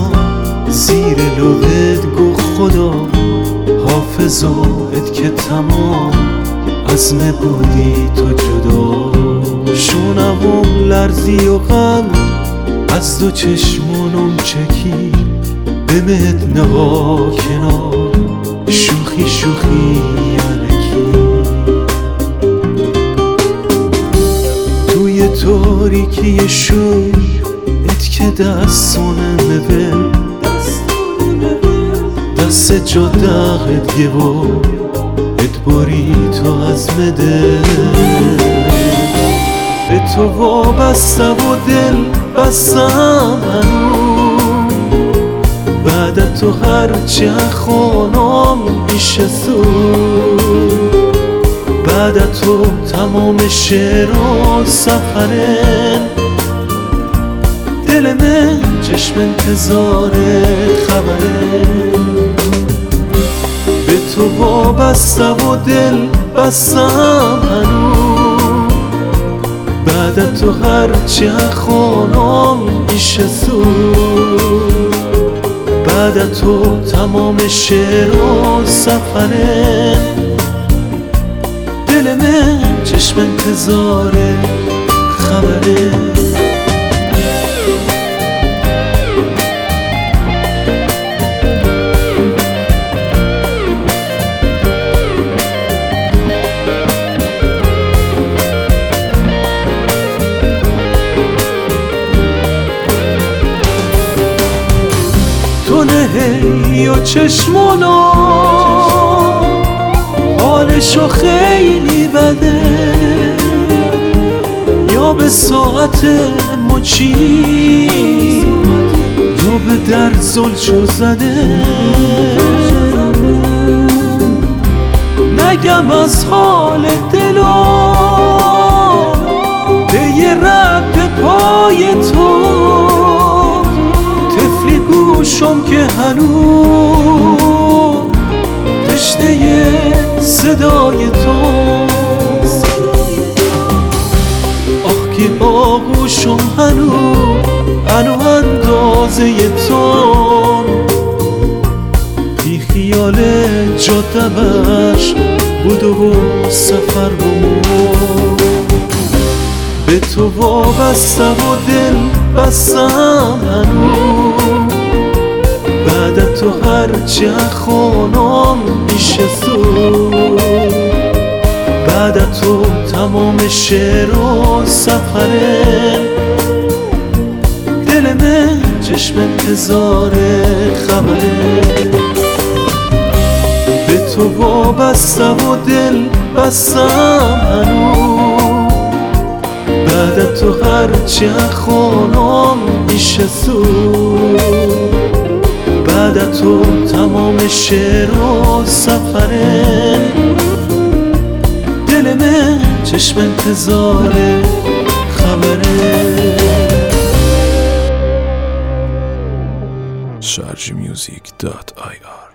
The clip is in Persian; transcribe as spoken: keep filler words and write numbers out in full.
زیر لبت گو خدا حافظات که تمام عزم بودی تو جدا. شونم لرزی و غم از دو چشمونم چکی به مهد نها کنار شوخی شوخی علکی. توی تاریکی شوی ات که دستونه مبل دست جا داغت گوا ات باری تو از مده. به تو وابسته و دل بستم هنو بعد تو هرچه خونم میشه سو. بعد تو تمام شعر و سفرن دل من چشم انتظار خبره. به تو وابسته و دل بستم هنو بعد تو هرچه خونم میشه سو. بعد تو تمام شعر و سفره دل من چشم انتظار خبره. تو نهی و چشمونا حالشو خیلی بده یا به ساعت مچی یا به در زلچو زده. نگم از حال دلا به یه رب پای تو طفلی گوشم که هنوز تشنه صدای تو. آخ که آغوشم هنو هنو اندازه تو بی خیال جاده‌اش بود و سفر بود. به تو وابسته و دل بستم هنو بعد تو هرچه خونم میشه سو. بعد تو تمام شعر و سفره دل من چشم انتظار خبره. به تو وابسته و دل بستم هنو بعد تو هرچه خونم میشه سو. بعد تو تمام شعر و سفره دل من چشم انتظار خبره. شارژ میوزیک دات آی آر